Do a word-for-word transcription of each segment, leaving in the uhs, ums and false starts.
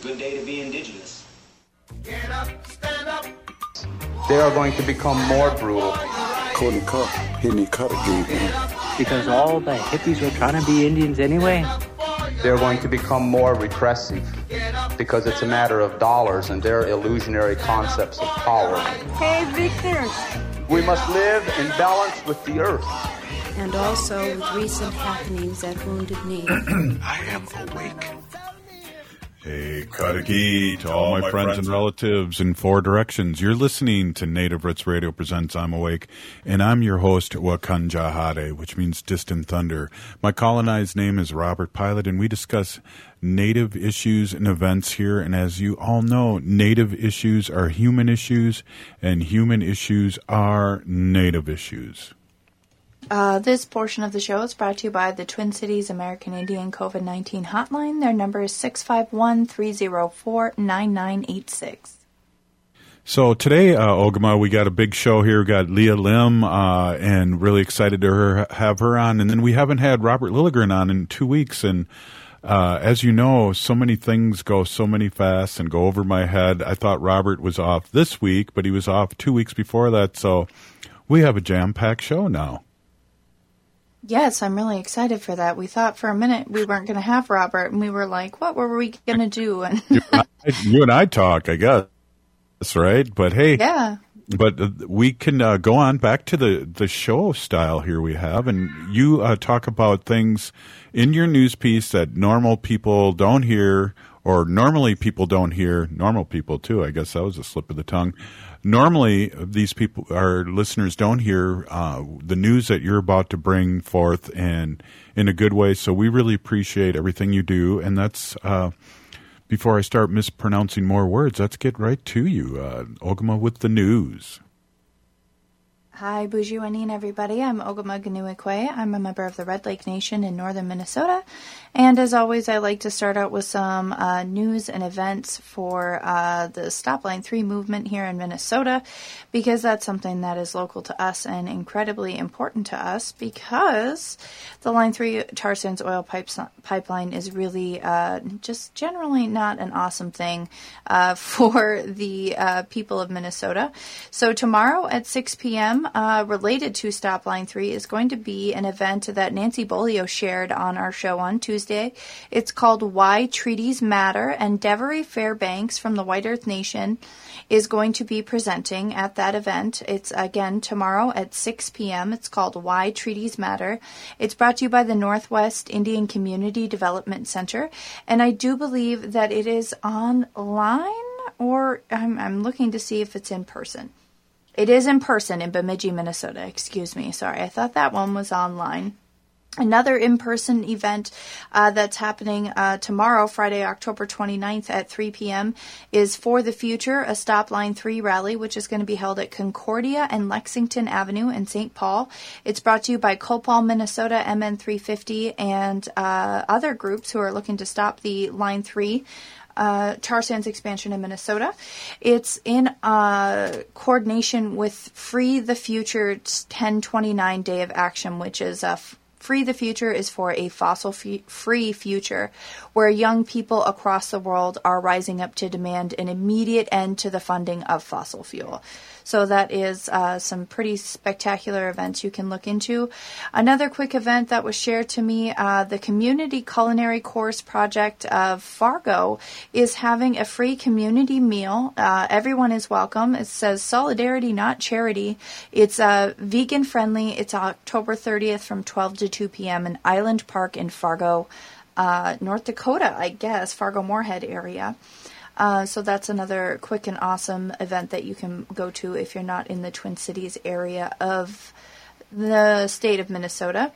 Good day to be indigenous. Get up, stand up. They are going to become more brutal. Courtney Cup, Henry Cutter gave him. Because all the hippies were trying to be Indians anyway. They're going to become more repressive because it's a matter of dollars and their illusionary concepts of power. Hey, Victor. We must live in balance with the earth. And also with recent happenings at Wounded Knee. I am awake. Hey, Kadaki, to all my friends and relatives in four directions. You're listening to Native Roots Radio Presents I'm Awake, and I'm your host, Wakanjahade, which means distant thunder. My colonized name is Robert Pilot, and we discuss Native issues and events here. And as you all know, Native issues are human issues, and human issues are Native issues. Uh, this portion of the show is brought to you by the Twin Cities American Indian COVID nineteen Hotline. Their number is six five one, three zero four, nine nine eight six. So today, uh, Ogama, we got a big show here. We got Leah Lim, uh, and really excited to her, have her on. And then we haven't had Robert Lilligren on in two weeks. And uh, as you know, so many things go so many fast and go over my head. I thought Robert was off this week, but he was off two weeks before that. So we have a jam-packed show now. Yes, I'm really excited for that. We thought for a minute we weren't going to have Robert, and we were like, what were we going to do? And you, and I, you and I talk, I guess, right? But hey, yeah. But uh, we can uh, go on back to the, the show style here we have, and you uh, talk about things in your news piece that normal people don't hear, or normally people don't hear, normal people too, I guess that was a slip of the tongue. Normally, these people, our listeners, don't hear uh, the news that you're about to bring forth, and in a good way. So we really appreciate everything you do. And that's, uh, before I start mispronouncing more words, let's get right to you, uh, Ogama, with the news. Hi, Bujuanin, everybody. I'm Ogama Ganuikwe. I'm a member of the Red Lake Nation in northern Minnesota. And as always, I like to start out with some uh, news and events for uh, the Stop Line three movement here in Minnesota, because that's something that is local to us and incredibly important to us, because the Line three tar sands oil pipes, pipeline is really uh, just generally not an awesome thing uh, for the uh, people of Minnesota. So tomorrow at six p.m., Uh, related to Stop Line three is going to be an event that Nancy Bolio shared on our show on Tuesday. It's called Why Treaties Matter, and Devery Fairbanks from the White Earth Nation is going to be presenting at that event. It's, again, tomorrow at six p.m. It's called Why Treaties Matter. It's brought to you by the Northwest Indian Community Development Center, and I do believe that it is online, or I'm, I'm looking to see if it's in person. It is in person in Bemidji, Minnesota. Excuse me. Sorry. I thought that one was online. Another in-person event uh, that's happening uh, tomorrow, Friday, October twenty-ninth at three p.m. is For the Future, a Stop Line three rally, which is going to be held at Concordia and Lexington Avenue in Saint Paul. It's brought to you by Copal, Minnesota, M N three fifty, and uh, other groups who are looking to stop the Line three Uh, tar sands expansion in Minnesota. It's in uh, coordination with Free the Future's ten twenty-nine Day of Action, which is a f- Free the Future is for a fossil-free future where young people across the world are rising up to demand an immediate end to the funding of fossil fuel. So that is uh, some pretty spectacular events you can look into. Another quick event that was shared to me, uh, the Community Culinary Course Project of Fargo is having a free community meal. Uh, everyone is welcome. It says Solidarity, Not Charity. It's uh, vegan friendly. It's October thirtieth from twelve to two p.m. in Island Park in Fargo, uh, North Dakota, I guess, Fargo-Moorhead area. Uh, so that's another quick and awesome event that you can go to if you're not in the Twin Cities area of the state of Minnesota.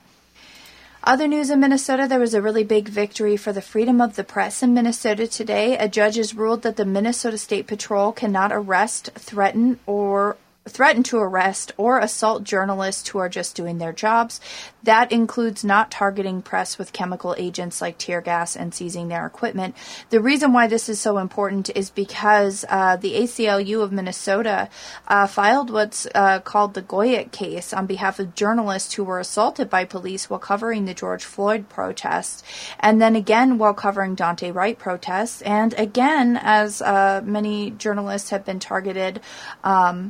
Other news in Minnesota, there was a really big victory for the freedom of the press in Minnesota today. A judge has ruled that the Minnesota State Patrol cannot arrest, threaten, or threaten to arrest or assault journalists who are just doing their jobs. That includes not targeting press with chemical agents like tear gas and seizing their equipment. The reason why this is so important is because uh, the A C L U of Minnesota uh, filed what's uh, called the Goyette case on behalf of journalists who were assaulted by police while covering the George Floyd protests, and then again while covering Daunte Wright protests, and again as uh, many journalists have been targeted um,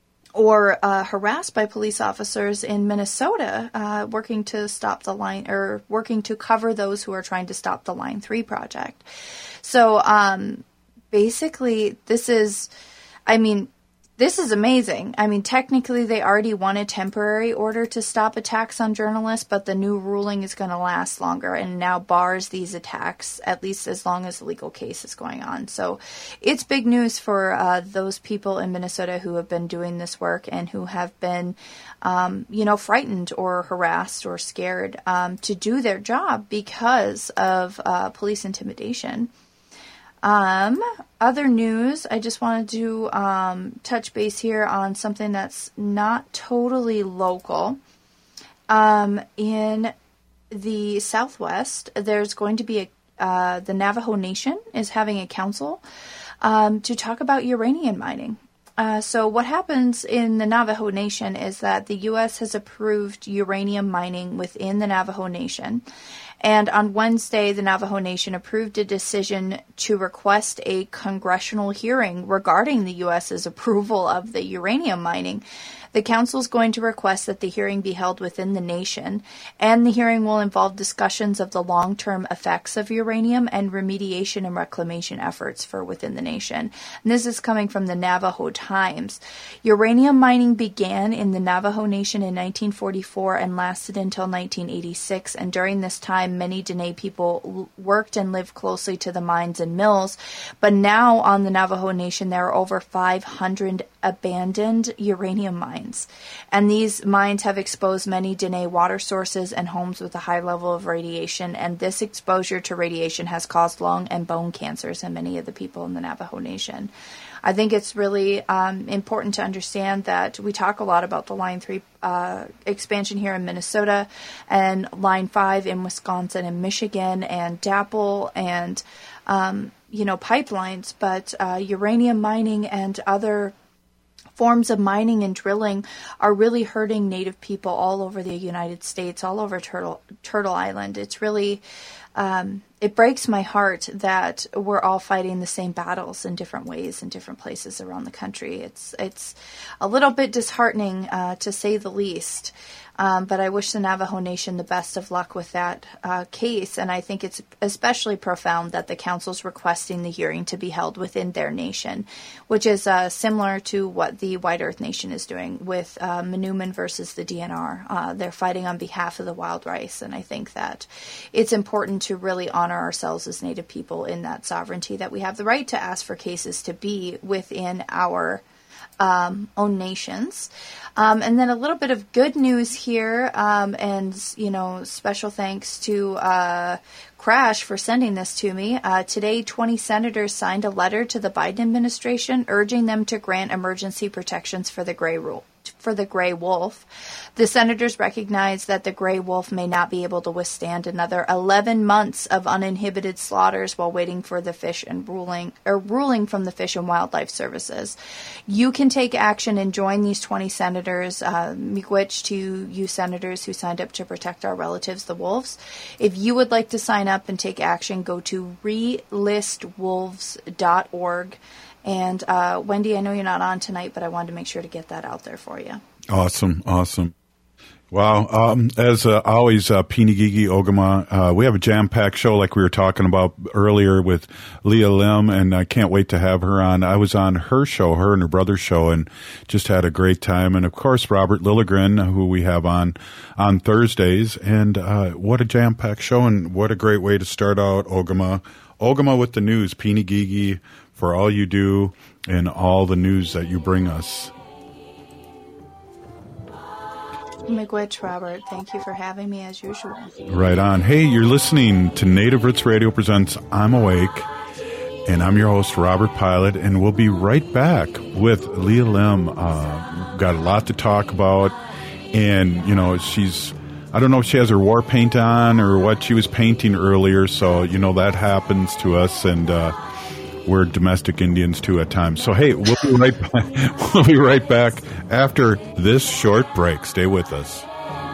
or uh, harassed by police officers in Minnesota uh, working to stop the line or working to cover those who are trying to stop the Line three project. So um, basically, this is, I mean, this is amazing. I mean, technically, they already won a temporary order to stop attacks on journalists, but the new ruling is going to last longer and now bars these attacks, at least as long as the legal case is going on. So it's big news for uh, those people in Minnesota who have been doing this work and who have been, um, you know, frightened or harassed or scared um, to do their job because of uh, police intimidation. Um, other news, I just wanted to um, touch base here on something that's not totally local. Um, in the Southwest, there's going to be a, uh, the Navajo Nation is having a council um, to talk about uranium mining. Uh, so what happens in the Navajo Nation is that the U S has approved uranium mining within the Navajo Nation. And on Wednesday, the Navajo Nation approved a decision to request a congressional hearing regarding the U S's approval of the uranium mining. The council is going to request that the hearing be held within the nation, and the hearing will involve discussions of the long-term effects of uranium and remediation and reclamation efforts for within the nation. And this is coming from the Navajo Times. Uranium mining began in the Navajo Nation in nineteen forty-four and lasted until nineteen eighty-six, and during this time, many Dene people worked and lived closely to the mines and mills. But now on the Navajo Nation, there are over five hundred abandoned uranium mines. And these mines have exposed many Dene water sources and homes with a high level of radiation, and this exposure to radiation has caused lung and bone cancers in many of the people in the Navajo Nation. I think it's really um, important to understand that we talk a lot about the Line three uh, expansion here in Minnesota and Line five in Wisconsin and Michigan and DAPL and, um, you know, pipelines, but uh, uranium mining and other forms of mining and drilling are really hurting Native people all over the United States, all over Turtle Turtle Island. It's really, um, it breaks my heart that we're all fighting the same battles in different ways in different places around the country. It's it's a little bit disheartening, uh, to say the least. Um, but I wish the Navajo Nation the best of luck with that uh, case, and I think it's especially profound that the council's requesting the hearing to be held within their nation, which is uh, similar to what the White Earth Nation is doing with uh, Manoomin versus the D N R. Uh, they're fighting on behalf of the wild rice, and I think that it's important to really honor ourselves as Native people in that sovereignty, that we have the right to ask for cases to be within our Um, own nations. Um, and then a little bit of good news here, um, and, you know, special thanks to uh, Crash for sending this to me. Uh, today, twenty senators signed a letter to the Biden administration urging them to grant emergency protections for the gray rule. For the gray wolf. The senators recognize that the gray wolf may not be able to withstand another eleven months of uninhibited slaughters while waiting for the fish and ruling or ruling from the Fish and Wildlife Services. You can take action and join these twenty senators, uh, miigwech to you senators who signed up to protect our relatives, the wolves. If you would like to sign up and take action, go to relist wolves dot org. And uh, Wendy, I know you're not on tonight, but I wanted to make sure to get that out there for you. Awesome, awesome. Wow. Um, as uh, always, uh, Pinigigi Ogama, uh, we have a jam-packed show like we were talking about earlier with Leah Lim, and I can't wait to have her on. I was on her show, her and her brother's show, and just had a great time. And, of course, Robert Lilligren, who we have on on Thursdays. And uh, what a jam-packed show, and what a great way to start out, Ogama. Ogama with the news, Pinigigi, for all you do and all the news that you bring us. Miigwech, Robert, thank you for having me as usual. Right on. Hey, you're listening to Native Roots Radio presents I'm Awake, and I'm your host, Robert Pilot, and we'll be right back with Leah Lim, uh, got a lot to talk about. And, you know, she's, I don't know if she has her war paint on or what she was painting earlier. So, you know, that happens to us. And uh, we're domestic Indians, too, at times. So, hey, we'll be right back. We'll be right back after this short break. Stay with us.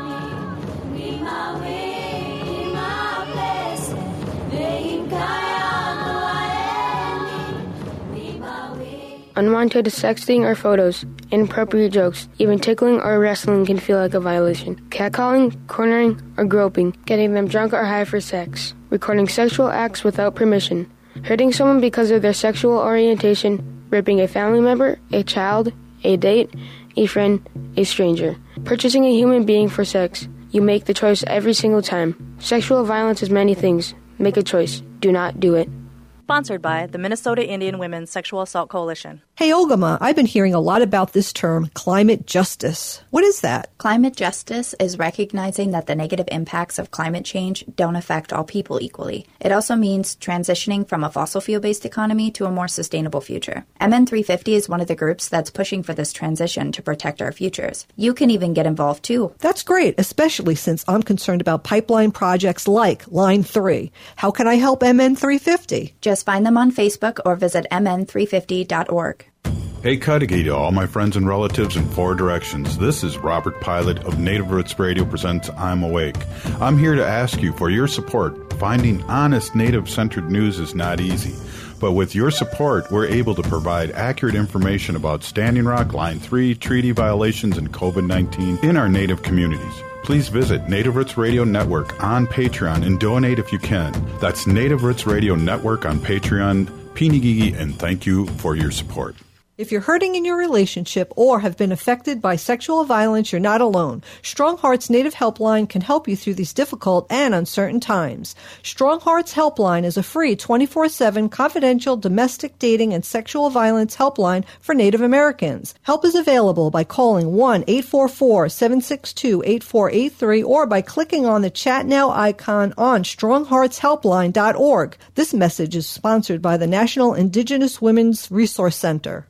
Unwanted sexting or photos, inappropriate jokes, even tickling or wrestling can feel like a violation. Catcalling, cornering, or groping, getting them drunk or high for sex, recording sexual acts without permission, hurting someone because of their sexual orientation, raping a family member, a child, a date, a friend, a stranger, purchasing a human being for sex. You make the choice every single time. Sexual violence is many things. Make a choice. Do not do it. Sponsored by the Minnesota Indian Women's Sexual Assault Coalition. Hey, Ogama, I've been hearing a lot about this term, climate justice. What is that? Climate justice is recognizing that the negative impacts of climate change don't affect all people equally. It also means transitioning from a fossil fuel-based economy to a more sustainable future. M N three fifty is one of the groups that's pushing for this transition to protect our futures. You can even get involved too. That's great, especially since I'm concerned about pipeline projects like Line three. How can I help M N three fifty? Just find them on Facebook or visit m n three fifty dot org. Hey, Cudahy to all my friends and relatives in four directions. This is Robert Pilot of Native Roots Radio presents I'm Awake. I'm here to ask you for your support. Finding honest Native-centered news is not easy. But with your support, we're able to provide accurate information about Standing Rock, Line three, treaty violations, and covid nineteen in our Native communities. Please visit Native Roots Radio Network on Patreon and donate if you can. That's Native Roots Radio Network on Patreon. Pinigigi, and thank you for your support. If you're hurting in your relationship or have been affected by sexual violence, you're not alone. Strong Hearts Native Helpline can help you through these difficult and uncertain times. Strong Hearts Helpline is a free twenty-four seven confidential domestic dating and sexual violence helpline for Native Americans. Help is available by calling one eight four four, seven six two, eight four eight three or by clicking on the Chat Now icon on strong hearts helpline dot org. This message is sponsored by the National Indigenous Women's Resource Center.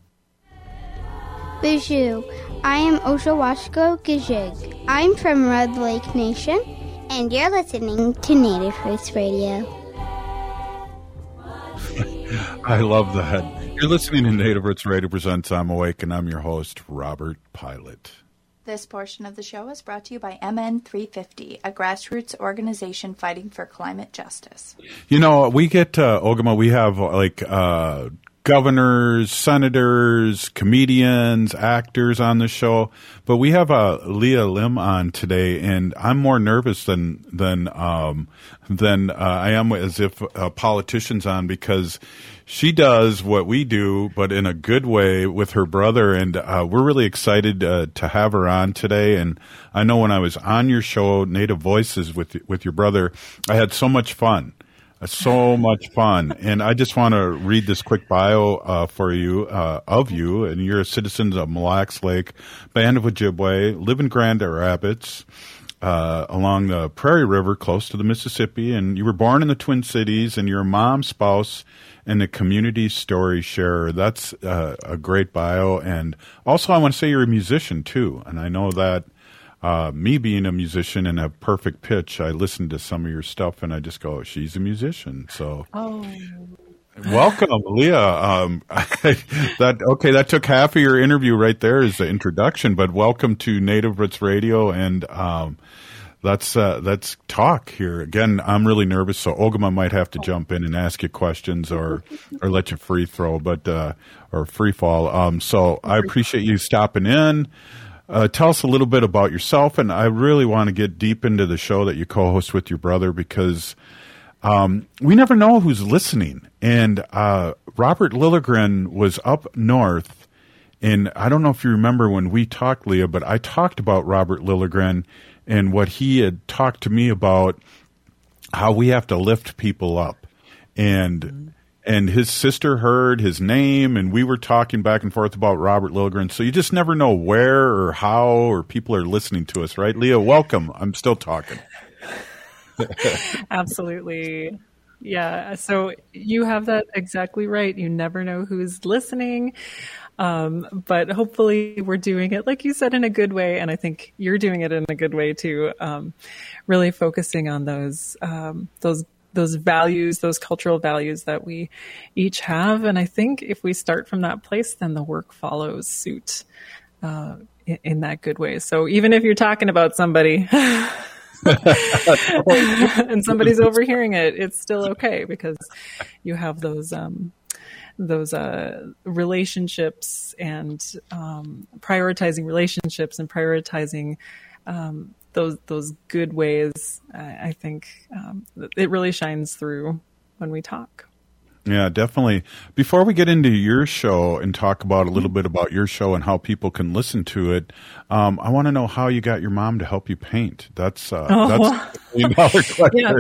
Bijou, I am Oshawashko Gijig. I'm from Red Lake Nation, and you're listening to Native Roots Radio. I love that. You're listening to Native Roots Radio presents I'm Awake, and I'm your host, Robert Pilot. This portion of the show is brought to you by M N three fifty, a grassroots organization fighting for climate justice. You know, we get, uh, Ogama, we have like uh, governors, senators, comedians, actors on the show, but we have uh, Leah Lim on today, and I'm more nervous than than um, than uh, I am as if uh, politicians on, because she does what we do, but in a good way with her brother, and uh, we're really excited uh, to have her on today. And I know when I was on your show, Native Voices, with with your brother, I had so much fun. So much fun. And I just want to read this quick bio uh, for you, uh, of you. And you're a citizen of Mille Lacs Lake, Band of Ojibwe, live in Grand Rapids, uh, along the Prairie River, close to the Mississippi. And you were born in the Twin Cities, and you're a mom, spouse, and a community story sharer. That's uh, a great bio. And also I want to say you're a musician, too. And I know that Uh, me being a musician and a perfect pitch, I listen to some of your stuff and I just go, she's a musician. So, oh. Welcome, Leah. Um, that okay? That took half of your interview right there as the introduction. But welcome to Native Roots Radio, and um, let's uh, let's talk here again. I'm really nervous, so Ogama might have to jump in and ask you questions, or or let you free throw, but uh, or free fall. Um, so I appreciate you stopping in. Uh, tell us a little bit about yourself, and I really want to get deep into the show that you co-host with your brother, because um, we never know who's listening. And uh, Robert Lilligren was up north, and I don't know if you remember when we talked, Leah, but I talked about Robert Lilligren and what he had talked to me about, how we have to lift people up. And mm-hmm. And his sister heard his name, and we were talking back and forth about Robert Lilligren. So you just never know where or how or people are listening to us, right? Leah, welcome. I'm still talking. Absolutely. Yeah. So you have that exactly right. You never know who's listening. Um, but hopefully we're doing it, like you said, in a good way. And I think you're doing it in a good way too. Um, really focusing on those, um, those, those values, those cultural values that we each have. And I think if we start from that place, then the work follows suit, uh, in, in that good way. So even if you're talking about somebody and somebody's overhearing it, it's still okay because you have those, um, those uh, relationships and um, prioritizing relationships and prioritizing um, those those good ways. I, I think um, it really shines through when we talk. Yeah, definitely. Before we get into your show and talk about a little bit about your show and how people can listen to it, um, I want to know how you got your mom to help you paint. That's uh, oh. that's a million dollar question. Yeah.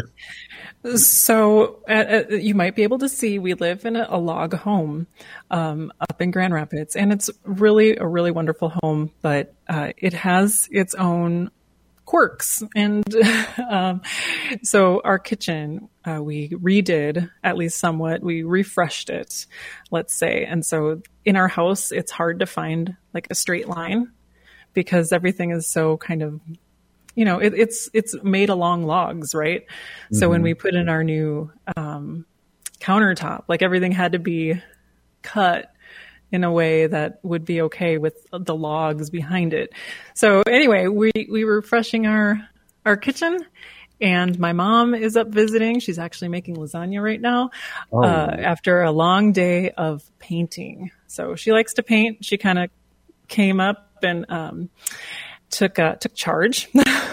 So uh, uh, you might be able to see we live in a, a log home um, up in Grand Rapids, and it's really a really wonderful home, but uh, it has its own quirks. And um, so our kitchen, uh, we redid at least somewhat. We refreshed it, let's say. And so in our house, it's hard to find like a straight line because everything is so kind of, you know, it, it's, it's made along logs, right? Mm-hmm. So when we put in our new, um, countertop, like everything had to be cut in a way that would be okay with the logs behind it. So anyway, we, we were refreshing our, our kitchen, and my mom is up visiting. She's actually making lasagna right now, oh. uh, after a long day of painting. So she likes to paint. She kind of came up and, um, took, uh, took charge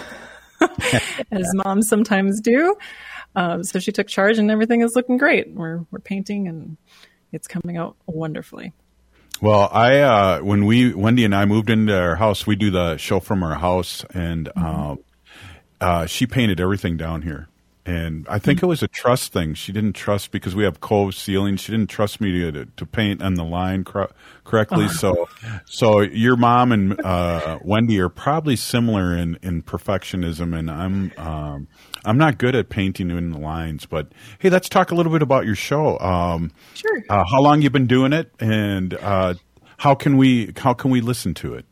as moms sometimes do. Um, so she took charge and everything is looking great. We're, we're painting and it's coming out wonderfully. Well, I, uh, when we, Wendy and I moved into our house, we do the show from our house, and, mm-hmm. um, uh, she painted everything down here. And I think mm-hmm. it was a trust thing. She didn't trust because we have cove ceiling. She didn't trust me to, to paint on the line cor- correctly. Oh. So, so your mom and, uh, Wendy are probably similar in, in perfectionism, and I'm, um, I'm not good at painting in the lines, but hey, let's talk a little bit about your show. Um, sure. Uh, how long you've been doing it, and uh, how can we how can we listen to it?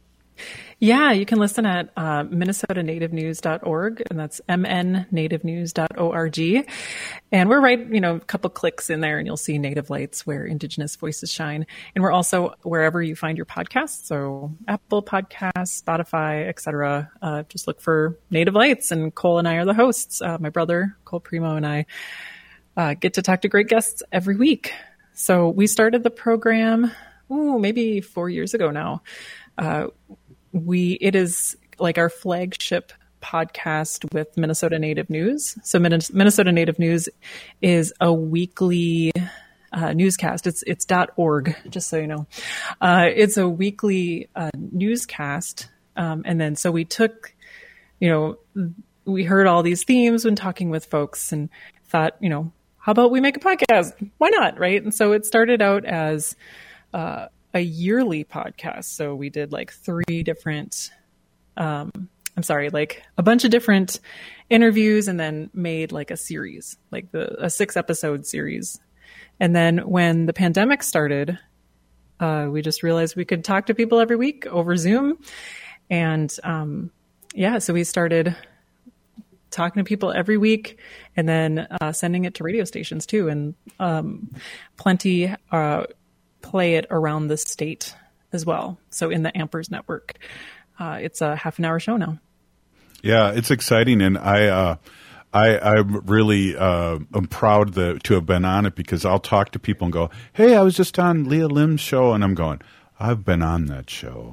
Yeah, you can listen at uh, minnesota native news dot org, and that's m n native news dot org. And we're right, you know, a couple clicks in there, and you'll see Native Lights, where Indigenous voices shine. And we're also wherever you find your podcasts, so Apple Podcasts, Spotify, et cetera. Uh, just look for Native Lights, and Cole and I are the hosts. Uh, my brother, Cole Primo, and I uh, get to talk to great guests every week. So we started the program, ooh, maybe four years ago now. Uh, We, it is like our flagship podcast with Minnesota Native News. So Minnesota Native News is a weekly uh, newscast. It's, it's .org, just so you know. Uh, it's a weekly uh, newscast. Um, and then, so we took, you know, we heard all these themes when talking with folks and thought, you know, how about we make a podcast? Why not? Right. And so it started out as, uh, a yearly podcast. So we did like three different, um, I'm sorry, like a bunch of different interviews, and then made like a series, like the, a six episode series. And then when the pandemic started, uh, we just realized we could talk to people every week over Zoom. And, um, yeah, so we started talking to people every week, and then, uh, sending it to radio stations too. And, um, plenty, uh, play it around the state as well. So in the Ampers network, uh, it's a half an hour show now. Yeah, it's exciting. And I, uh, I, I'm really, uh, I'm proud that, to have been on it, because I'll talk to people and go, hey, I was just on Leah Lim's show. And I'm going, I've been on that show.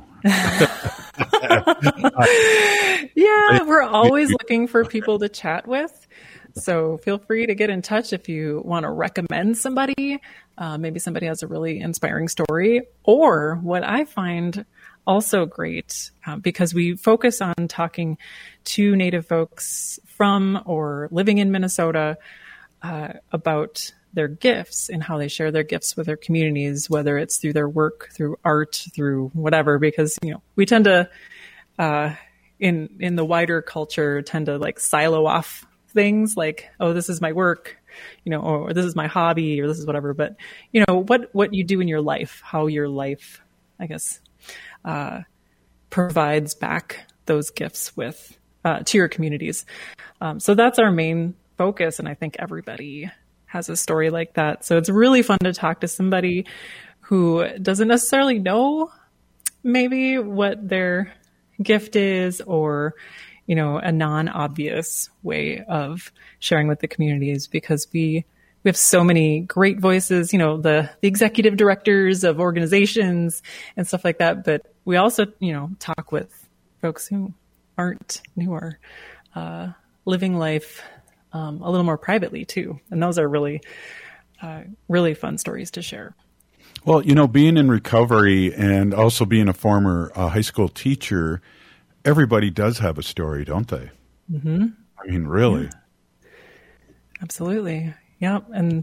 Yeah, we're always looking for people to chat with. So feel free to get in touch if you want to recommend somebody. Uh, maybe somebody has a really inspiring story. Or what I find also great, uh, because we focus on talking to Native folks from or living in Minnesota uh, about their gifts and how they share their gifts with their communities, whether it's through their work, through art, through whatever, because, you know, we tend to, uh, in, in the wider culture, tend to like silo off things like, oh, this is my work. you know, or this is my hobby, or this is whatever. But, you know, what, what you do in your life, how your life, I guess, uh, provides back those gifts with, uh, to your communities. Um, so that's our main focus. And I think everybody has a story like that. So it's really fun to talk to somebody who doesn't necessarily know maybe what their gift is, or, you know, a non-obvious way of sharing with the communities, because we, we have so many great voices, you know, the, the executive directors of organizations and stuff like that. But we also, you know, talk with folks who aren't, who are, uh, living life, um, a little more privately too. And those are really, uh, really fun stories to share. Well, you know, being in recovery and also being a former uh, high school teacher, everybody does have a story, don't they? Mm-hmm. I mean, really? Yeah. Absolutely. Yeah. And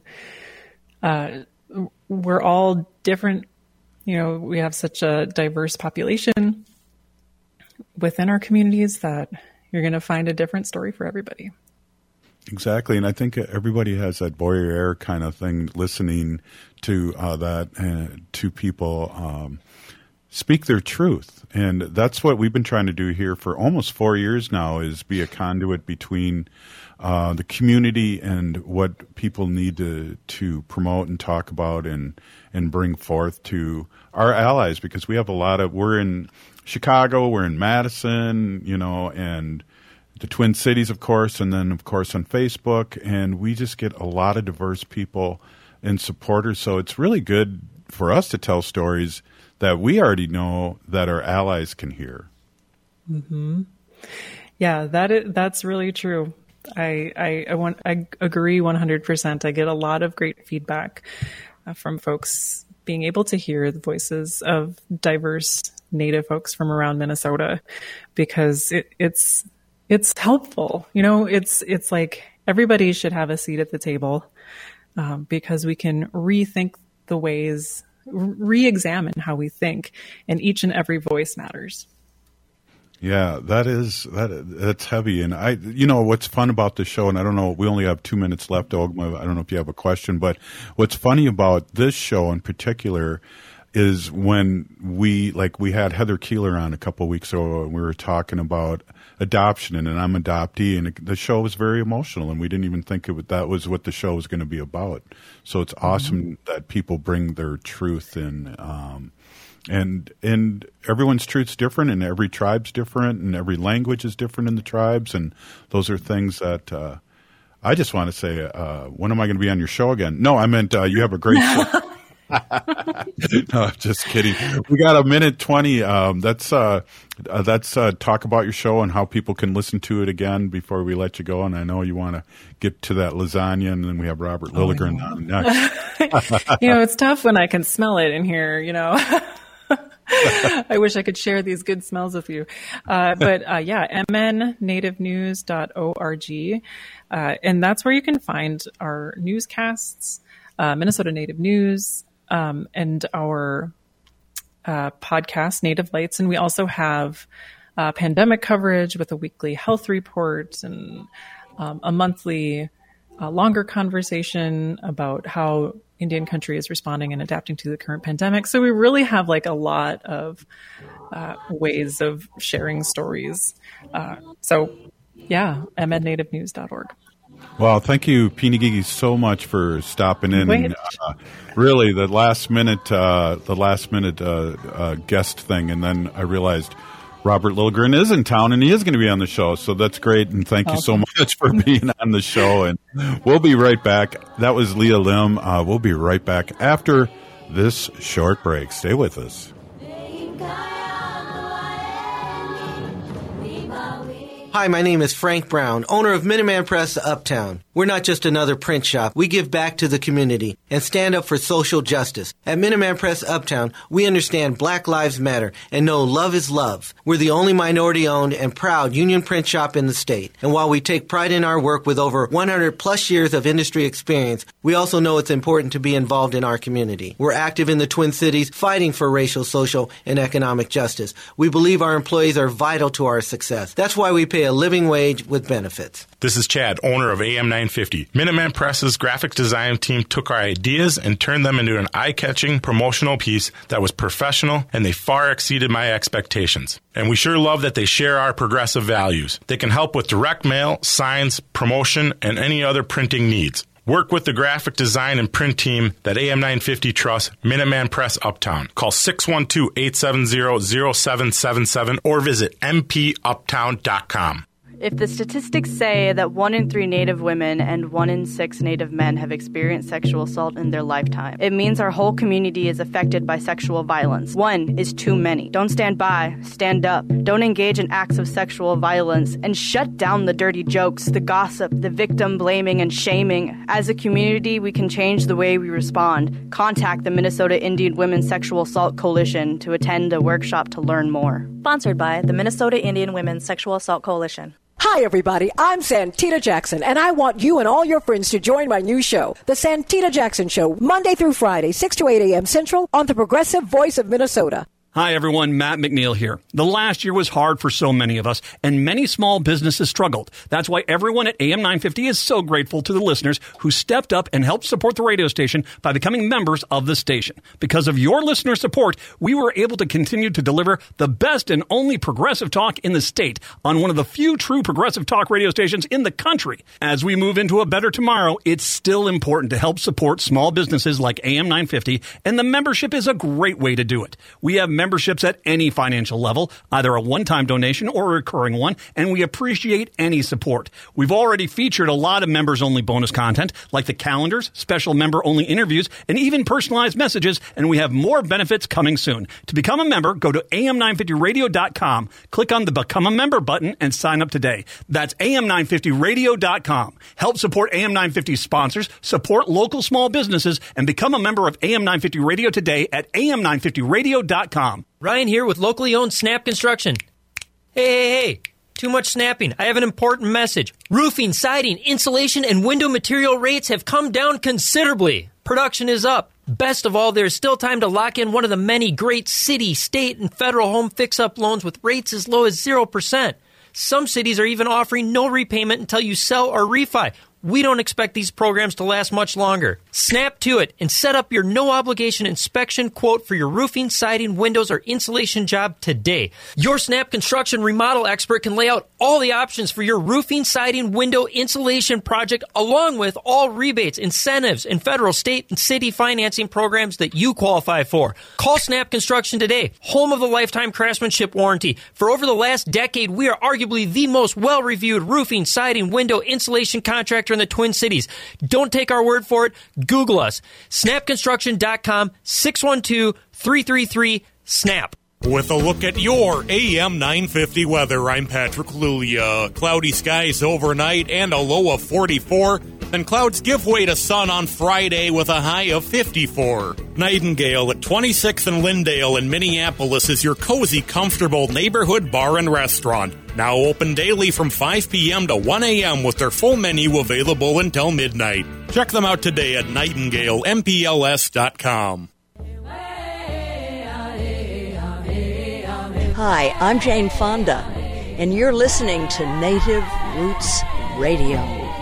uh, we're all different. You know, we have such a diverse population within our communities that you're going to find a different story for everybody. Exactly. And I think everybody has that voyeur kind of thing, listening to uh, that uh, to people um, speak their truth. And that's what we've been trying to do here for almost four years now, is be a conduit between uh, the community and what people need to, to promote and talk about and, and bring forth to our allies, because we have a lot of, we're in Chicago, we're in Madison, you know, and the Twin Cities, of course, and then, of course, on Facebook. And we just get a lot of diverse people and supporters. So it's really good for us to tell stories that we already know that our allies can hear. Mm-hmm. Yeah, that is, that's really true. I, I, I, want, I agree one hundred percent. I get a lot of great feedback uh, from folks being able to hear the voices of diverse Native folks from around Minnesota, because it, it's, it's helpful. You know, it's, it's like everybody should have a seat at the table, um, because we can rethink the ways, re-examine how we think, and each and every voice matters. Yeah, that is, that that's heavy. And I, you know, what's fun about the show, and I don't know, we only have two minutes left, Ogma. I don't know if you have a question, but what's funny about this show in particular is when we, like, we had Heather Keeler on a couple of weeks ago, and we were talking about adoption, and, and I'm adoptee, and the show was very emotional, and we didn't even think it, that was what the show was going to be about. So it's awesome mm-hmm. that people bring their truth in, um, and and everyone's truth's different, and every tribe's different, and every language is different in the tribes, and those are things that uh, I just want to say, uh, when am I going to be on your show again? No, I meant uh, you have a great show. No, just kidding. We got a minute twenty. Um, that's uh, uh, that's uh, talk about your show and how people can listen to it again before we let you go. And I know you want to get to that lasagna, and then we have Robert Lilligren oh, on next. You know, it's tough when I can smell it in here. You know, I wish I could share these good smells with you. Uh, but uh, yeah, m n native news dot org, uh, and that's where you can find our newscasts, uh, Minnesota Native News. Um, and our uh, podcast, Native Lights. And we also have uh, pandemic coverage with a weekly health report and um, a monthly uh, longer conversation about how Indian country is responding and adapting to the current pandemic. So we really have like a lot of uh, ways of sharing stories. Uh, so yeah, m n native news dot org. Well, thank you, Pinigigi, so much for stopping in. And, uh, really, the last minute, uh, the last minute uh, uh, guest thing, and then I realized Robert Lilligren is in town, and he is going to be on the show. So that's great, and thank you so much for being on the show. And we'll be right back. That was Leah Lim. Uh, we'll be right back after this short break. Stay with us. Hi, my name is Frank Brown, owner of Minuteman Press Uptown. We're not just another print shop. We give back to the community and stand up for social justice. At Minuteman Press Uptown, we understand Black Lives Matter and know love is love. We're the only minority-owned and proud union print shop in the state. And while we take pride in our work with over one hundred plus years of industry experience, we also know it's important to be involved in our community. We're active in the Twin Cities, fighting for racial, social, and economic justice. We believe our employees are vital to our success. That's why we pay pay a living wage with benefits. This is Chad, owner of A M nine fifty. Minuteman Press's graphic design team took our ideas and turned them into an eye-catching promotional piece that was professional, and they far exceeded my expectations. And we sure love that they share our progressive values. They can help with direct mail, signs, promotion, and any other printing needs. Work with the graphic design and print team that A M nine fifty trusts, Minuteman Press Uptown. Call six one two, eight seven zero, zero seven seven seven or visit m p uptown dot com. If the statistics say that one in three Native women and one in six Native men have experienced sexual assault in their lifetime, it means our whole community is affected by sexual violence. One is too many. Don't stand by. Stand up. Don't engage in acts of sexual violence, and shut down the dirty jokes, the gossip, the victim blaming and shaming. As a community, we can change the way we respond. Contact the Minnesota Indian Women's Sexual Assault Coalition to attend a workshop to learn more. Sponsored by the Minnesota Indian Women's Sexual Assault Coalition. Hi, everybody. I'm Santita Jackson, and I want you and all your friends to join my new show, The Santita Jackson Show, Monday through Friday, six to eight a.m. Central, on the Progressive Voice of Minnesota. Hi, everyone. Matt McNeil here. The last year was hard for so many of us, and many small businesses struggled. That's why everyone at A M nine fifty is so grateful to the listeners who stepped up and helped support the radio station by becoming members of the station. Because of your listener support, we were able to continue to deliver the best and only progressive talk in the state on one of the few true progressive talk radio stations in the country. As we move into a better tomorrow, it's still important to help support small businesses like A M nine fifty, and the membership is a great way to do it. We have memberships at any financial level, either a one-time donation or a recurring one, and we appreciate any support. We've already featured a lot of members-only bonus content, like the calendars, special member-only interviews, and even personalized messages, and we have more benefits coming soon. To become a member, go to a m nine fifty radio dot com, click on the Become a Member button, and sign up today. That's a m nine fifty radio dot com. Help support A M nine fifty sponsors, support local small businesses, and become a member of A M nine fifty Radio today at a m nine fifty radio dot com. Ryan here with locally owned Snap Construction. Hey, hey, hey. Too much snapping. I have an important message. Roofing, siding, insulation, and window material rates have come down considerably. Production is up. Best of all, there's still time to lock in one of the many great city, state, and federal home fix-up loans with rates as low as zero percent. Some cities are even offering no repayment until you sell or refi. We don't expect these programs to last much longer. Snap to it and set up your no-obligation inspection quote for your roofing, siding, windows, or insulation job today. Your Snap Construction remodel expert can lay out all the options for your roofing, siding, window, insulation project, along with all rebates, incentives, and federal, state, and city financing programs that you qualify for. Call Snap Construction today, home of the lifetime craftsmanship warranty. For over the last decade, we are arguably the most well-reviewed roofing, siding, window, insulation contractor in the Twin Cities. Don't take our word for it. Google us. snap construction dot com, six one two, three three three, SNAP. With a look at your A M nine fifty weather, I'm Patrick Lulia. Cloudy skies overnight and a low of forty-four. Then clouds give way to sun on Friday with a high of fifty-four. Nightingale at twenty-sixth and Lindale in Minneapolis is your cozy, comfortable neighborhood bar and restaurant. Now open daily from five p.m. to one a.m. with their full menu available until midnight. Check them out today at nightingale m p l s dot com. Hi, I'm Jane Fonda, and you're listening to Native Roots Radio.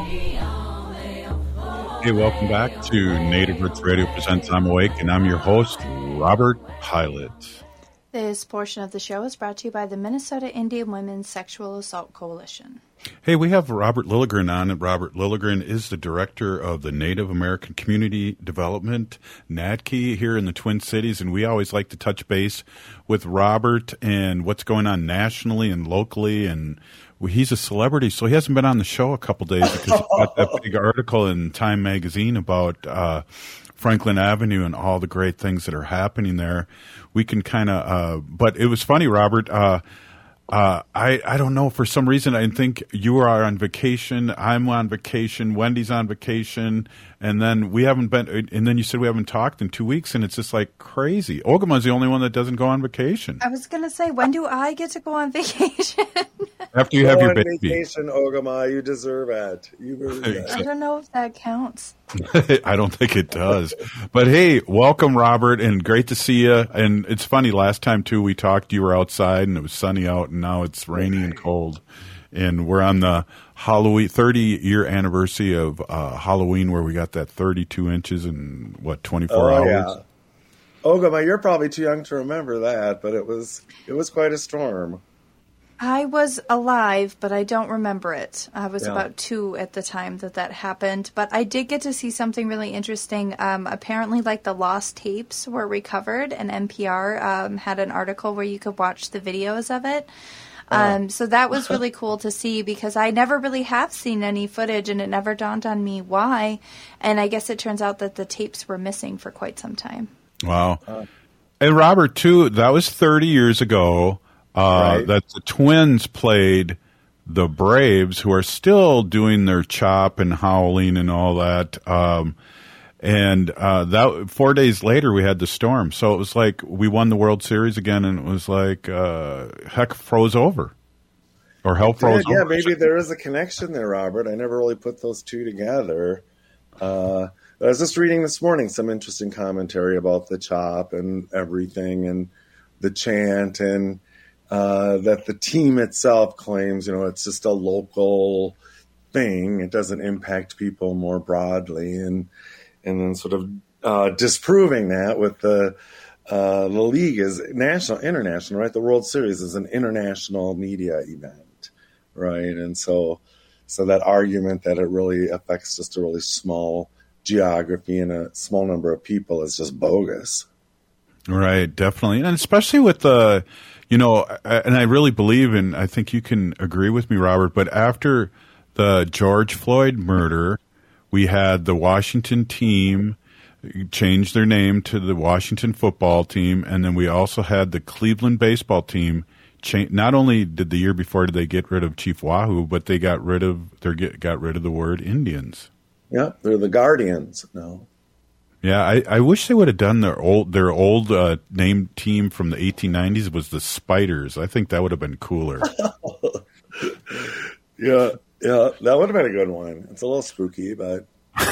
Hey, welcome back to Native Roots Radio presents I'm Awake, and I'm your host, Robert Pilot. This portion of the show is brought to you by the Minnesota Indian Women's Sexual Assault Coalition. Hey, we have Robert Lilligren on, and Robert Lilligren is the director of the Native American Community Development, N A D C, here in the Twin Cities, and we always like to touch base with Robert and what's going on nationally and locally, and he's a celebrity, so he hasn't been on the show a couple days because he got that big article in Time Magazine about uh, Franklin Avenue and all the great things that are happening there. We can kind of, uh, but it was funny, Robert, uh, Uh, I, I don't know. For some reason, I think you are on vacation. I'm on vacation. Wendy's on vacation. And then we haven't been, and then you said we haven't talked in two weeks, and it's just like crazy. Ogama's the only one that doesn't go on vacation. I was going to say, when do I get to go on vacation? After you have go your on baby. vacation, Ogama. You deserve it. You really do. I don't know if that counts. I don't think it does. But hey, welcome, Robert, and great to see you. And it's funny, last time, too, we talked, you were outside, and it was sunny out, and now it's rainy and cold. and we're on the Halloween thirty year anniversary of uh, Halloween, where we got that thirty-two inches in what twenty-four oh, hours. Yeah. Ogama, you're probably too young to remember that, but it was it was quite a storm. I was alive, but I don't remember it. I was Yeah. about two at the time that that happened. But I did get to see something really interesting. Um, apparently, like the lost tapes were recovered, and N P R um, had an article where you could watch the videos of it. Um, so that was really cool to see because I never really have seen any footage, and it never dawned on me why. And I guess it turns out that the tapes were missing for quite some time. Wow. And Robert, too, that was thirty years ago. Uh, Right. that the Twins played the Braves, who are still doing their chop and howling and all that. Um, and uh, that four days later, we had the storm. So it was like we won the World Series again, and it was like uh, heck froze over, or hell froze yeah, yeah, over. maybe there is a connection there, Robert. I never really put those two together. Uh, I was just reading this morning some interesting commentary about the chop and everything, and the chant, and uh, that the team itself claims, you know, it's just a local thing. It doesn't impact people more broadly, and and then sort of uh, disproving that with the uh, the league is national, international, right? The World Series is an international media event, right? And so, so that argument that it really affects just a really small geography and a small number of people is just bogus. Right, definitely. And especially with the, you know, and I really believe in, I think you can agree with me, Robert, but after the George Floyd murder, we had the Washington team change their name to the Washington football team, and then we also had the Cleveland baseball team change. Not only did the year before did they get rid of Chief Wahoo, but they got rid of they get got rid of the word Indians. Yeah, they're the Guardians now. Yeah, I, I wish they would have done their old their old uh, name team from the eighteen nineties was the Spiders. I think that would have been cooler. Yeah, yeah, that would have been a good one. It's a little spooky, but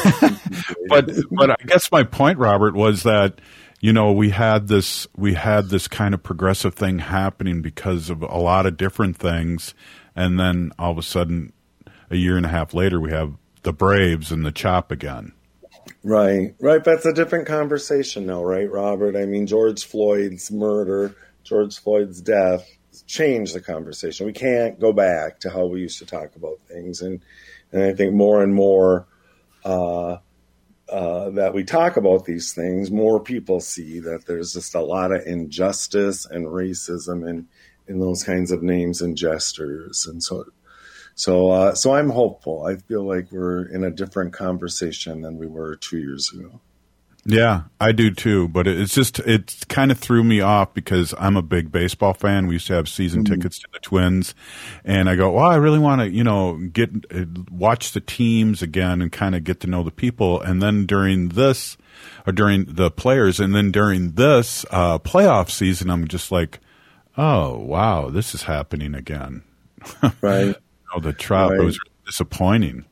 but but I guess my point, Robert, was that you know we had this we had this kind of progressive thing happening because of a lot of different things, and then all of a sudden, a year and a half later, we have the Braves and the chop again. Right, right. That's a different conversation now, right, Robert? I mean, George Floyd's murder, George Floyd's death changed the conversation. We can't go back to how we used to talk about things. And, and I think more and more uh, uh, that we talk about these things, more people see that there's just a lot of injustice and racism in, in those kinds of names and gestures. And so So, uh, so I'm hopeful. I feel like we're in a different conversation than we were two years ago. Yeah, I do too. But it's just it kind of threw me off because I'm a big baseball fan. We used to have season mm-hmm. tickets to the Twins, and I go, well, I really want to, you know, get uh, watch the teams again and kind of get to know the people. And then during this, or during the players, and then during this uh, playoff season, I'm just like, oh wow, this is happening again. Right. Oh, the Trop. Right. It was really disappointing.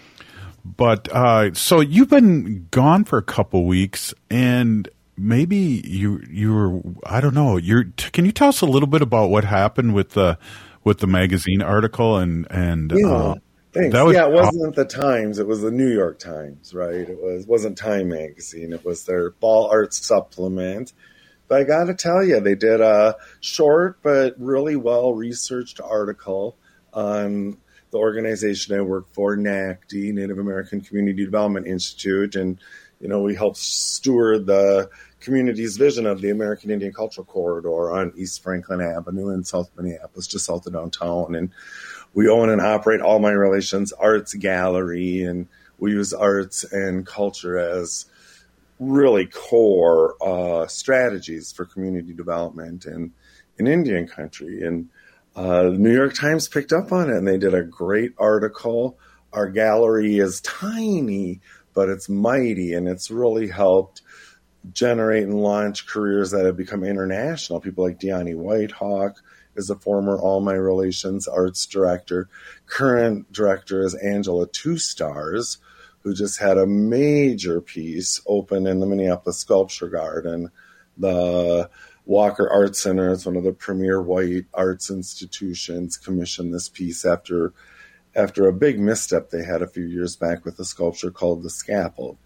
But uh, so you've been gone for a couple weeks, and maybe you you were I don't know. You're can you tell us a little bit about what happened with the with the magazine article and and yeah, uh, thanks. That was, yeah, it wasn't the Times. It was the New York Times, right? It was wasn't Time magazine. It was their fall arts supplement. But I got to tell you, they did a short but really well researched article on the organization I work for, N A C D, Native American Community Development Institute. And, you know, we help steward the community's vision of the American Indian Cultural Corridor on East Franklin Avenue in South Minneapolis, just south of downtown. And we own and operate All My Relations Arts Gallery, and we use arts and culture as really core uh, strategies for community development in, in Indian country. And Uh, the New York Times picked up on it, and they did a great article. Our gallery is tiny, but it's mighty, and it's really helped generate and launch careers that have become international. People like Deani Whitehawk is a former All My Relations arts director. Current director is Angela Two Stars, who just had a major piece open in the Minneapolis Sculpture Garden. The Walker Art Center, it's one of the premier white arts institutions, commissioned this piece after after a big misstep they had a few years back with a sculpture called The Scaffold.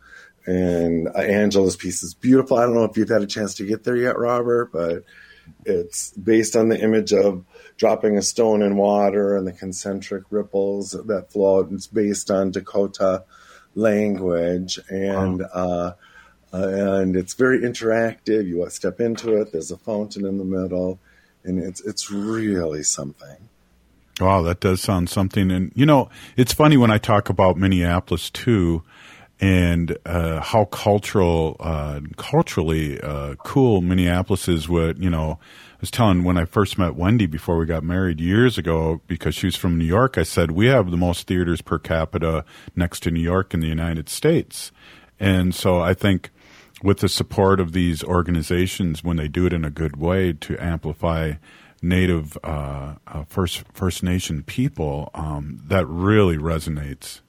And uh, Angela's piece is beautiful. I don't know if you've had a chance to get there yet, Robert, but it's based on the image of dropping a stone in water and the concentric ripples that flow out. It's based on Dakota language, and wow. uh, uh, and it's very interactive. You step into it. There's a fountain in the middle, and it's it's really something. Wow, that does sound something. And, you know, it's funny when I talk about Minneapolis, too, and uh, how cultural, uh, culturally uh, cool Minneapolis is. What, you know, I was telling when I first met Wendy before we got married years ago, because she was from New York, I said, we have the most theaters per capita next to New York in the United States. And so I think with the support of these organizations, when they do it in a good way to amplify Native uh, uh, First First Nation people, um, that really resonates.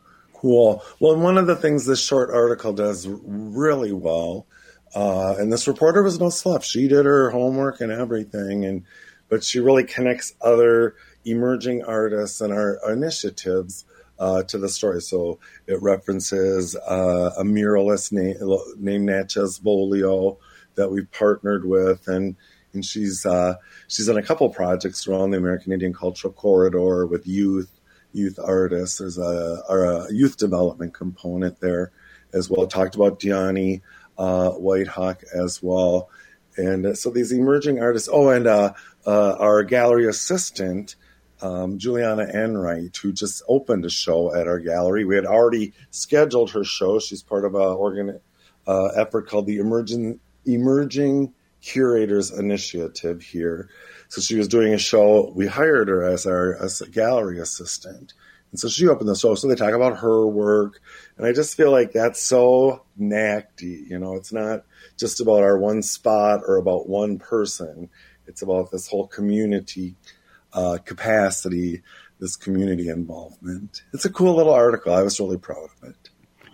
Cool. Well, one of the things this short article does really well, uh, and this reporter was no slough. She did her homework and everything, and but she really connects other emerging artists and our, our initiatives uh, to the story. So it references uh, a muralist na- named Natchez Bolio that we partnered with, and And she's uh, she's done a couple projects around the American Indian Cultural Corridor with youth youth artists. There's a, a youth development component there as well. Talked about Diani uh, Whitehawk as well. And uh, so these emerging artists. Oh, and uh, uh, our gallery assistant, um, Juliana Enright, who just opened a show at our gallery. We had already scheduled her show. She's part of an organ uh, effort called the Emerging Emerging Curators Initiative here. So she was doing a show. We hired her as our as a gallery assistant. And so she opened the show. So they talk about her work. And I just feel like that's so N A C D. You know, it's not just about our one spot or about one person. It's about this whole community uh, capacity, this community involvement. It's a cool little article. I was really proud of it.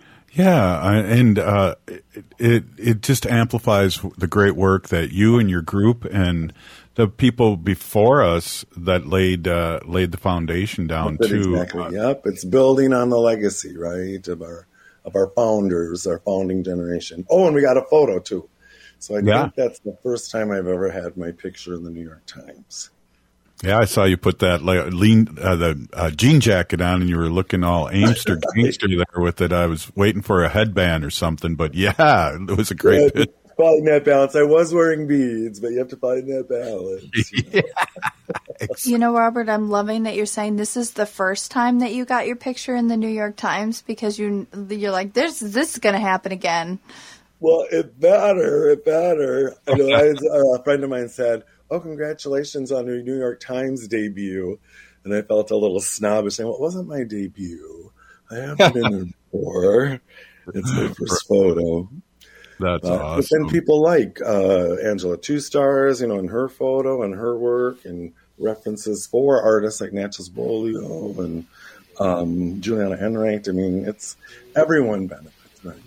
Yeah, and uh, it, it it just amplifies the great work that you and your group and the people before us that laid uh, laid the foundation down too. Exactly. Uh, yep, it's building on the legacy, right, of our of our founders, our founding generation. Oh, and we got a photo too. So I yeah. think that's the first time I've ever had my picture in the New York Times. Yeah, I saw you put that lean uh, the uh, jean jacket on, and you were looking all aimster gangster there with it. I was waiting for a headband or something, but yeah, it was a great yeah, picture. Finding that balance. I was wearing beads, but you have to find that balance. You know? You know, Robert, I'm loving that you're saying this is the first time that you got your picture in the New York Times, because you you're like, this this is going to happen again. Well, it better, it better. I know, I, a friend of mine said, oh, congratulations on your New York Times debut. And I felt a little snobbish saying, well, it wasn't my debut. I haven't been there before. It's my first photo. That's uh, awesome. But then people like uh, Angela Two Stars, you know, and her photo and her work, and references for artists like Natchez Bolio and um, Juliana Enright. I mean, it's everyone benefits, right?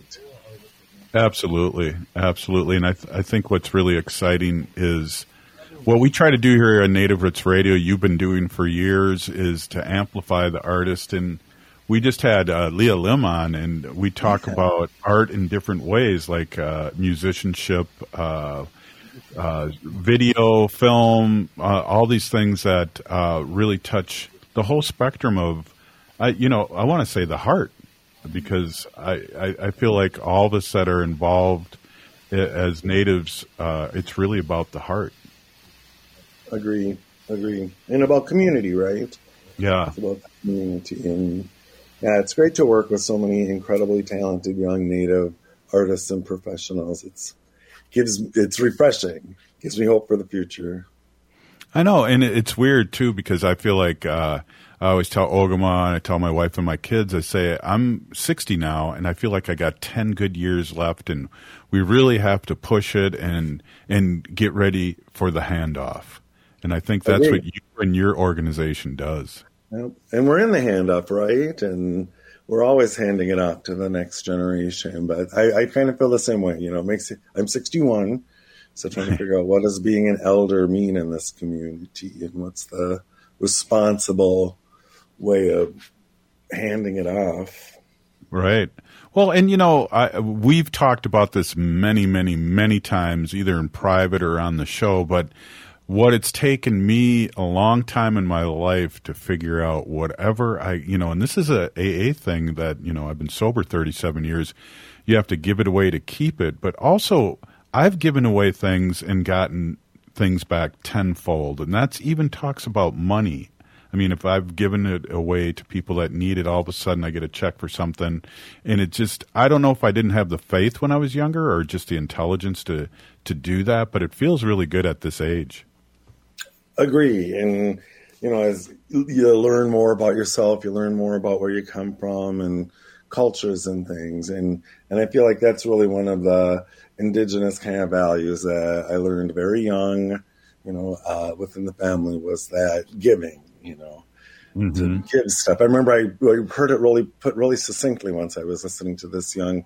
Absolutely. Absolutely. And I, th- I think what's really exciting is what we try to do here on Native Roots Radio, you've been doing for years, is to amplify the artist. And we just had uh, Leah Lim on, and we talk yeah. about art in different ways, like uh, musicianship, uh, uh, video, film, uh, all these things that uh, really touch the whole spectrum of, uh, you know, I want to say the heart, because I, I, I feel like all of us that are involved as natives, uh, it's really about the heart. Agree, agree. And about community, right? Yeah. It's about the community. And yeah, it's great to work with so many incredibly talented young Native artists and professionals. It's gives it's refreshing. Gives me hope for the future. I know, and it's weird too, because I feel like uh, I always tell Ogama, and I tell my wife and my kids, I say I'm sixty now, and I feel like I got ten good years left, and we really have to push it and and get ready for the handoff. And I think that's what you and your organization does. Yep. And we're in the handoff, right? And we're always handing it off to the next generation. But I, I kind of feel the same way. You know, it makes it, I'm sixty-one, So trying to figure out what does being an elder mean in this community, and what's the responsible way of handing it off. Right. Well, and you know, I, we've talked about this many, many, many times, either in private or on the show, but what it's taken me a long time in my life to figure out whatever I, you know, and this is a A A thing that, you know, I've been sober thirty-seven years. You have to give it away to keep it. But also, I've given away things and gotten things back tenfold. And that's even talks about money. I mean, if I've given it away to people that need it, all of a sudden I get a check for something. And it just, I don't know if I didn't have the faith when I was younger or just the intelligence to, to do that, but it feels really good at this age. Agree. And, you know, as you learn more about yourself, you learn more about where you come from and cultures and things. And, and I feel like that's really one of the indigenous kind of values that I learned very young, you know, uh, within the family, was that giving, you know, mm-hmm. to give stuff. I remember I, I heard it really put really succinctly once. I was listening to this young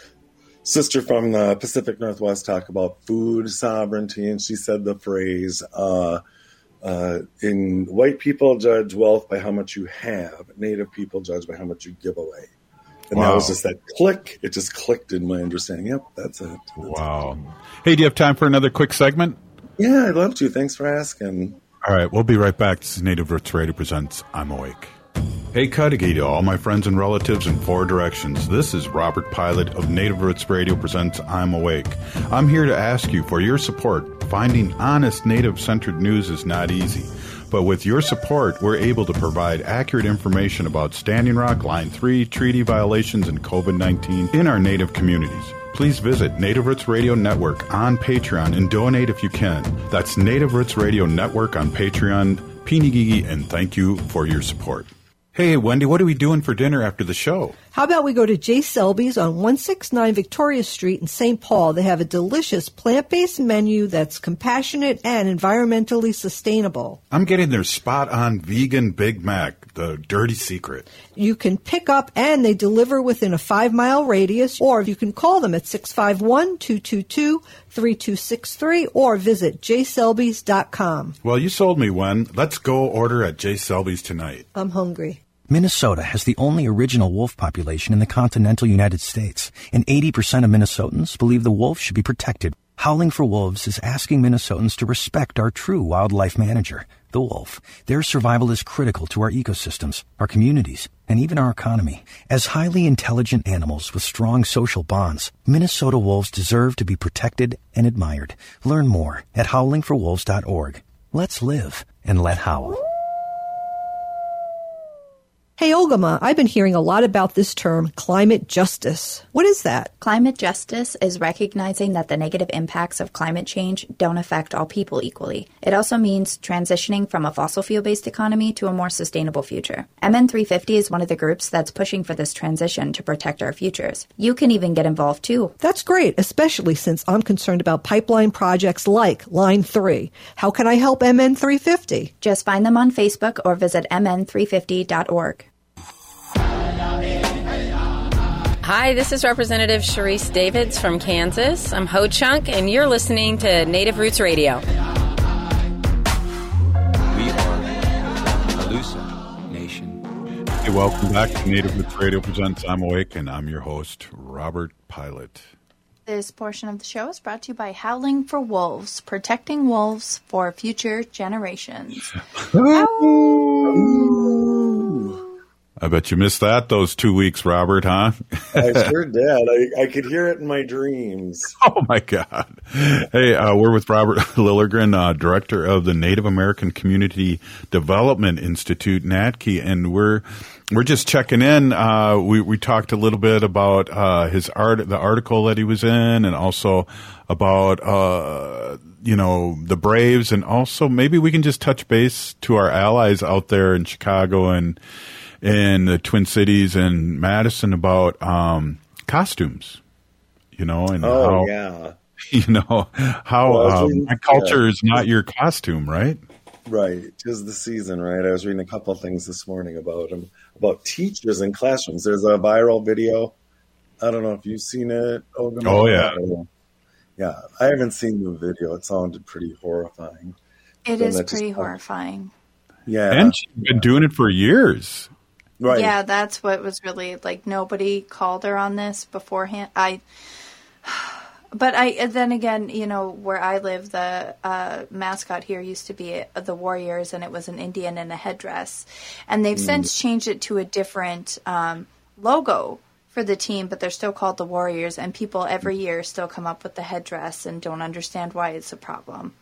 sister from the Pacific Northwest talk about food sovereignty, and she said the phrase, uh, uh, in white people judge wealth by how much you have, Native people judge by how much you give away. And wow. That was just that click. It just clicked in my understanding. Yep, that's it. That's wow. It. Hey, do you have time for another quick segment? Yeah, I'd love to. Thanks for asking. All right, we'll be right back. This is Native Roots Radio presents I'm Awake. Hey, Cudahy to all my friends and relatives in four directions. This is Robert Pilot of Native Roots Radio presents I'm Awake. I'm here to ask you for your support. Finding honest Native-centered news is not easy. But with your support, we're able to provide accurate information about Standing Rock, Line three, treaty violations, and COVID nineteen in our Native communities. Please visit Native Roots Radio Network on Patreon and donate if you can. That's Native Roots Radio Network on Patreon. Pinigigi, and thank you for your support. Hey, Wendy, what are we doing for dinner after the show? How about we go to J. Selby's on one sixty-nine Victoria Street in Saint Paul. They have a delicious plant-based menu that's compassionate and environmentally sustainable. I'm getting their spot-on vegan Big Mac, the dirty secret. You can pick up and they deliver within a five-mile radius, or you can call them at six five one, two two two, three two six three or visit j selbys dot com. Well, you sold me, Wen. Let's go order at J. Selby's tonight. I'm hungry. Minnesota has the only original wolf population in the continental United States, and eighty percent of Minnesotans believe the wolf should be protected. Howling for Wolves is asking Minnesotans to respect our true wildlife manager, the wolf. Their survival is critical to our ecosystems, our communities, and even our economy. As highly intelligent animals with strong social bonds, Minnesota wolves deserve to be protected and admired. Learn more at howling for wolves dot org. Let's live and let howl. Hey, Ogama, I've been hearing a lot about this term, climate justice. What is that? Climate justice is recognizing that the negative impacts of climate change don't affect all people equally. It also means transitioning from a fossil fuel-based economy to a more sustainable future. M N three fifty is one of the groups that's pushing for this transition to protect our futures. You can even get involved, too. That's great, especially since I'm concerned about pipeline projects like Line three. How can I help M N three fifty? Just find them on Facebook or visit m n three fifty dot org. Hi, this is Representative Sharice Davids from Kansas. I'm Ho Chunk, and you're listening to Native Roots Radio. We are Alusa Nation. Hey, welcome back to Native Roots Radio presents I'm Awake, and I'm your host, Robert Pilot. This portion of the show is brought to you by Howling for Wolves, protecting wolves for future generations. I bet you missed that those two weeks, Robert, huh? I sure did. I, I could hear it in my dreams. Oh, my God. Hey, uh, we're with Robert Lilligren, uh, director of the Native American Community Development Institute, N A D C, and we're we're just checking in. Uh, we, we talked a little bit about uh, his art, the article that he was in, and also about, uh, you know, the Braves, and also maybe we can just touch base to our allies out there in Chicago and in the Twin Cities and Madison about um, costumes, you know, and oh, how, yeah. you know, how well, um, reading, my culture yeah. is not your costume, right? Right. 'Tis the season, right? I was reading a couple of things this morning about them, about teachers in classrooms. There's a viral video. I don't know if you've seen it. Oh, oh yeah. Yeah, I haven't seen the video. It sounded pretty horrifying. It Then is that just- pretty horrifying. Yeah. And she's been doing it for years. Right. Yeah, that's what was really like. Nobody called her on this beforehand. I, but I then again, you know, where I live, the uh, mascot here used to be the Warriors, and it was an Indian in a headdress, and they've Mm. since changed it to a different um, logo for the team, but they're still called the Warriors, and people every year still come up with the headdress and don't understand why it's a problem.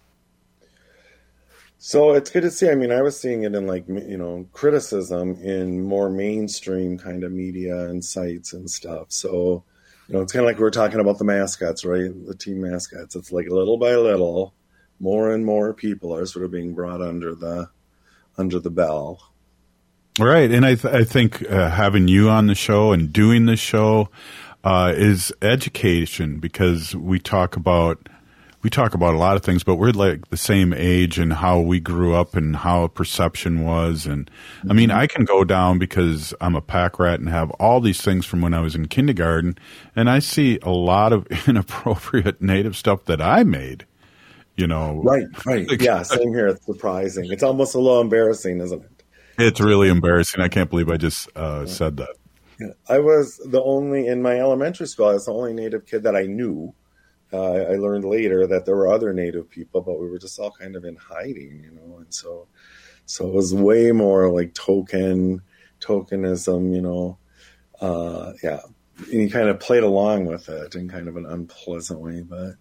So it's good to see. I mean, I was seeing it in like, you know, criticism in more mainstream kind of media and sites and stuff. So, you know, it's kind of like we were talking about the mascots, right? The team mascots. It's like little by little, more and more people are sort of being brought under the under the bell. Right. And I, th- I think uh, having you on the show and doing this show uh, is education, because we talk about We talk about a lot of things, but we're like the same age and how we grew up and how perception was. And I mean, I can go down because I'm a pack rat and have all these things from when I was in kindergarten. And I see a lot of inappropriate Native stuff that I made, you know. Right, right. Yeah, same here. It's surprising. It's almost a little embarrassing, isn't it? It's really embarrassing. I can't believe I just uh, said that. Yeah. I was the only, in my elementary school, I was the only Native kid that I knew. Uh, I learned later that there were other Native people, but we were just all kind of in hiding, you know. And so, so it was way more like token, tokenism, you know. Uh, yeah, and you kind of played along with it in kind of an unpleasant way. But,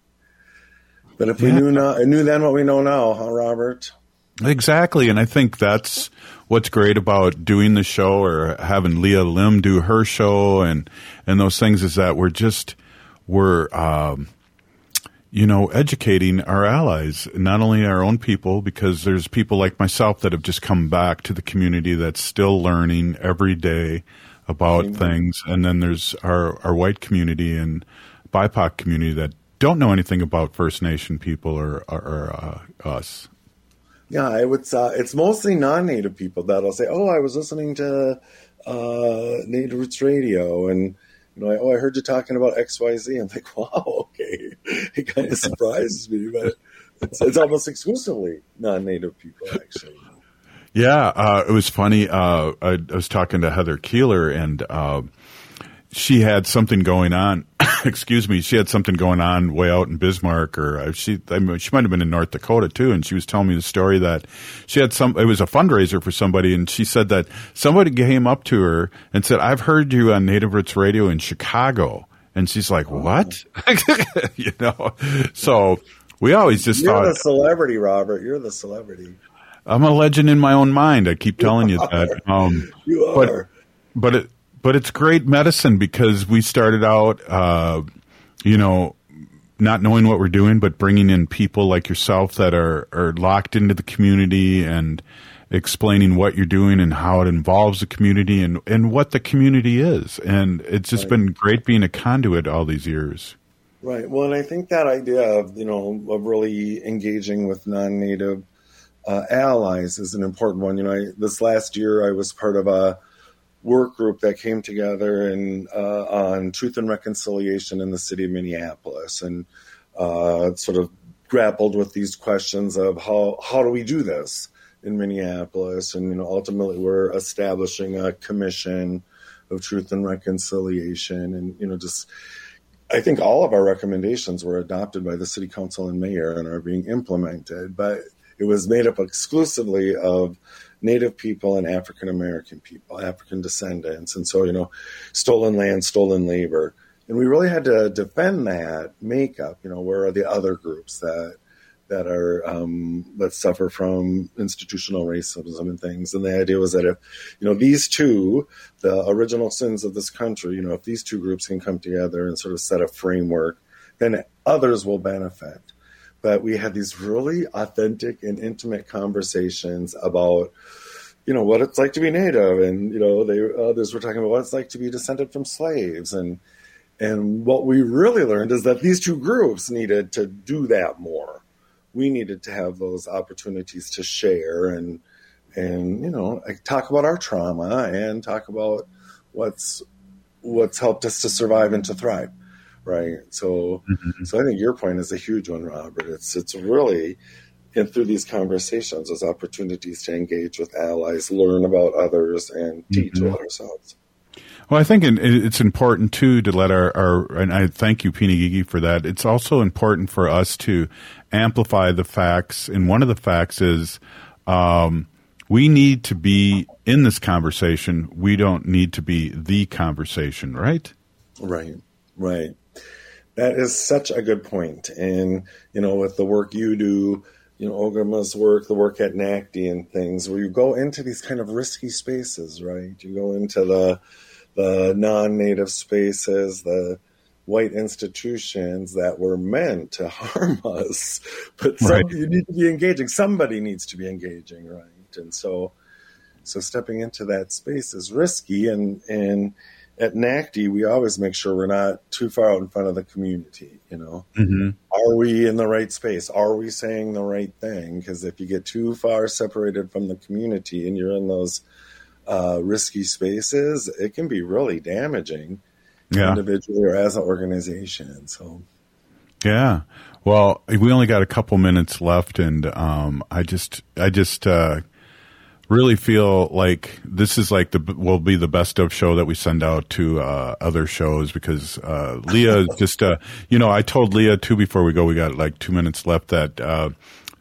but if we Yeah. knew now, knew then what we know now, huh, Robert? Exactly. And I think that's what's great about doing the show or having Leah Lim do her show and, and those things is that we're just, we're, um, you know, educating our allies, not only our own people, because there's people like myself that have just come back to the community that's still learning every day about Amen. things. And then there's our, our white community and B I P O C community that don't know anything about First Nation people or, or, or uh, us. Yeah, I would. Uh, it's mostly non-Native people that'll say, "Oh, I was listening to uh, Native Roots Radio, and you know, I, oh, I heard you talking about X Y Z." I'm like, "Wow, okay." It kind of surprises me, but it's, it's almost exclusively non-Native people, actually. Yeah, uh, it was funny. Uh, I, I was talking to Heather Keeler, and uh, she had something going on. Excuse me. She had something going on way out in Bismarck, or uh, she I mean, she might have been in North Dakota too. And she was telling me the story that she had some. It was a fundraiser for somebody, and she said that somebody came up to her and said, "I've heard you on Native Roots Radio in Chicago." And she's like, "What?" You know. So we always just You're thought, the celebrity, Robert. You're the celebrity. I'm a legend in my own mind. I keep telling you, you that. Um, you are. But, but it. But it's great medicine because we started out, uh, you know, not knowing what we're doing, but bringing in people like yourself that are, are locked into the community and explaining what you're doing and how it involves the community and, and what the community is. And it's just Right. been great being a conduit all these years. Right. Well, and I think that idea of, you know, of really engaging with non-Native uh, allies is an important one. You know, I, this last year I was part of a work group that came together and uh, on truth and reconciliation in the city of Minneapolis, and uh, sort of grappled with these questions of how how do we do this in Minneapolis, and you know ultimately we're establishing a commission of truth and reconciliation, and you know just I think all of our recommendations were adopted by the city council and mayor and are being implemented, but it was made up exclusively of Native people and African American people, African descendants. And so, you know, stolen land, stolen labor. And we really had to defend that makeup. You know, where are the other groups that that are um, that suffer from institutional racism and things? And the idea was that if, you know, these two, the original sins of this country, you know, if these two groups can come together and sort of set a framework, then others will benefit. But we had these really authentic and intimate conversations about, you know, what it's like to be Native, and you know, they others were talking about what it's like to be descended from slaves, and and what we really learned is that these two groups needed to do that more. We needed to have those opportunities to share and and you know, talk about our trauma and talk about what's what's helped us to survive and to thrive. right? So, Mm-hmm. so I think your point is a huge one, Robert. It's it's really, and through these conversations, there's opportunities to engage with allies, learn about others, and teach Mhm. with ourselves. Well, I think it- it's important, too, to let our, our and I thank you, Pinigigi, for that. It's also important for us to amplify the facts. And one of the facts is um, we need to be in this conversation. We don't need to be the conversation, right? Right, right. That is such a good point. And, you know, with the work you do, you know, Ogama's work, the work at NACD and things, where you go into these kind of risky spaces, right? You go into the the non-native spaces, the white institutions that were meant to harm us, but some, Right. you need to be engaging. Somebody needs to be engaging, right? And so, so stepping into that space is risky. And and at NACD, we always make sure we're not too far out in front of the community. You know, Mm-hmm. are we in the right space? Are we saying the right thing? Because if you get too far separated from the community and you're in those uh, risky spaces, it can be really damaging, Yeah. individually or as an organization. So, Yeah. Well, we only got a couple minutes left, and um, I just, I just uh, really feel like this is like the will be the best of show that we send out to uh, other shows because uh, Leah just, uh, you know, I told Leah too before we go. We got like two minutes left that uh,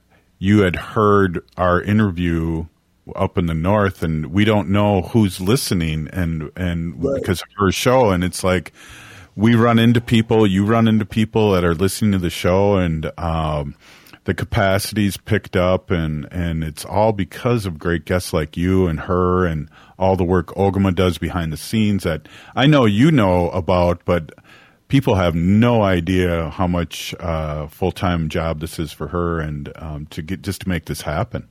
you had heard our interview up in the north, and we don't know who's listening, and and Right. because of her show, and it's like. We run into people, you run into people that are listening to the show, and um, the capacity's picked up, and, and it's all because of great guests like you and her and all the work Ogama does behind the scenes that I know you know about, but people have no idea how much uh, full-time job this is for her and um, to get just to make this happen.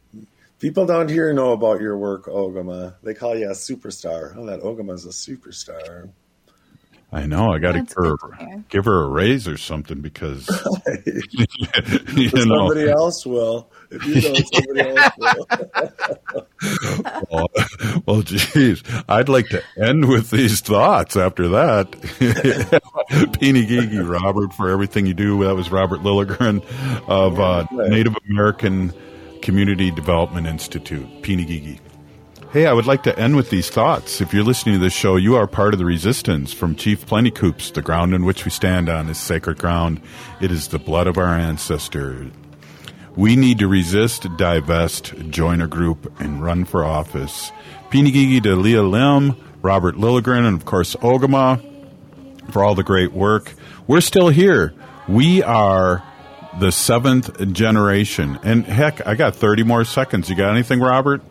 people down here know about your work, Ogama. They call you a superstar. Oh, that Ogama's a superstar. I know. I got to That's give her, good to hear. give her a raise or something because you know. Somebody else will. If you don't, somebody else will. well, well, geez, I'd like to end with these thoughts after that. Pinigigi, Robert, for everything you do. That was Robert Lilligren of uh, Native American Community Development Institute, Pinigigi. Hey, I would like to end with these thoughts. If you're listening to this show, you are part of the resistance. From Chief Plentycoops, the ground in which we stand on is sacred ground. It is the blood of our ancestors. We need to resist, divest, join a group, and run for office. Pinigigi to Leah Lim, Robert Lilligren, and of course Ogama for all the great work. We're still here. We are the seventh generation. And heck, I got thirty more seconds. You got anything, Robert?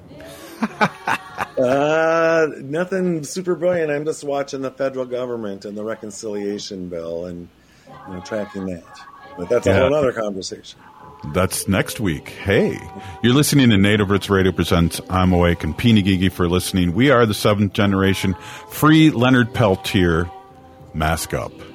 uh, nothing super brilliant. I'm just watching the federal government and the reconciliation bill and you know, tracking that. But that's a Yeah. whole other conversation. That's next week. Hey, you're listening to Native Roots Radio Presents I'm Awake, and Pinigigi for listening. We are the seventh generation. Free Leonard Peltier. Mask up.